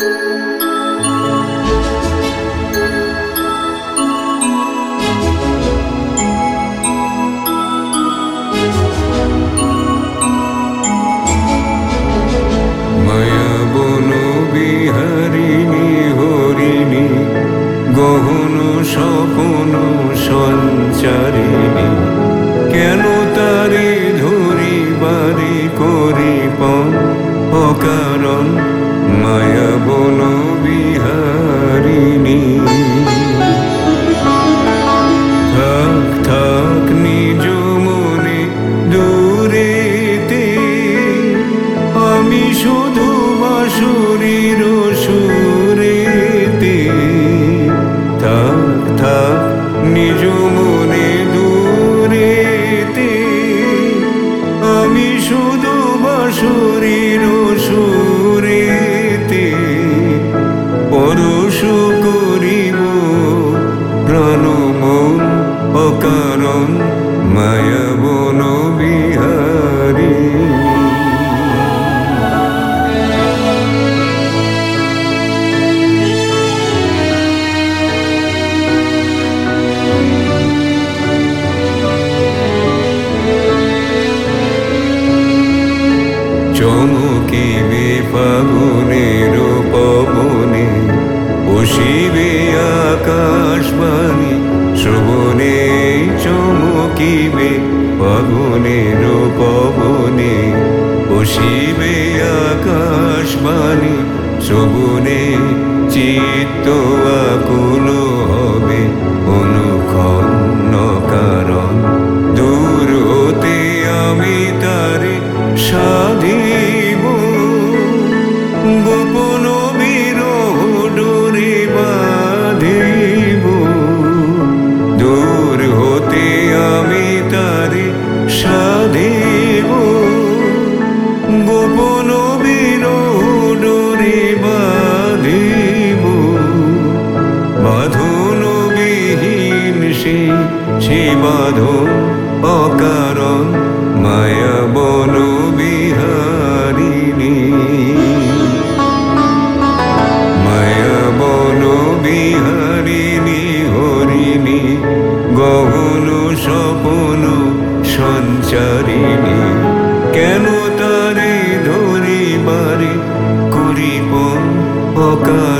গহন স্বপন সঞ্চারিণী, কেন তারে ধরি বারে করি পণ অকারণ মায়া বন বিহারিণী। থাক থাক নিজ মনে দূরেতে, আমি শুধু বাঁশুরীর সুরেতে। থাক থাক নিজ মনে দূরেতে, আমি শুধু বাঁশুরীর সুরেতে। পরশ করিব প্রাণ মন অকারণ মায়া বন বিহারী। চমকিবে ফাগুনের পবনে, বসিবে আকাশবাণী শ্রবণে। চমকিবে ফাগুনের পবনে, বসিবে আকাশবাণী শ্রবণে। চিত্ত আকুল হবে অনুক্ষণ কারণ, দূর হতে আমি তারে সাধিব। গোপন বিরহ ডোরে বাঁধিব, দূর হতে আমি তারে সাধিব। গোপন বিরহ ডোরে বাঁধিব, বাঁধন বিহীন সে বাঁধন অকারণ মায়া বন বিহারিণী। মায়া বন বিহারিণী হরিণী, গহন স্বপন সঞ্চারিণী। কেন তারে ধরি বারে করি পণ অকারণ